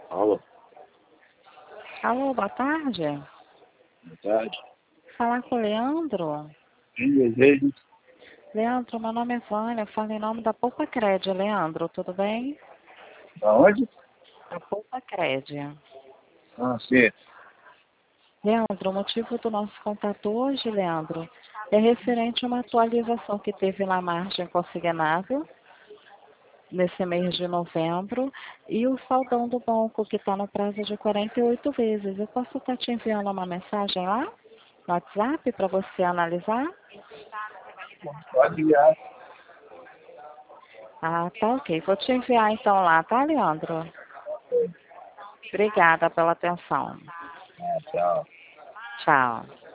Alô, Alô, boa tarde. boa tarde. Falar com o Leandro. Quem deseja? Leandro, meu nome é Vânia, eu falo em nome da Poupa Cred. Leandro, tudo bem? Aonde? Da Poupa Cred. Ah, sim. Leandro, o motivo do nosso contato hoje, Leandro, é referente a uma atualização que teve na margem consignável nesse mês de novembro e o saldão do banco que está no prazo de 48 vezes. Eu posso estar te enviando uma mensagem lá no WhatsApp para você analisar? Pode ligar. Ah, tá ok. Vou te enviar então lá, tá, Leandro? Obrigada pela atenção. Ah, tchau. Tchau.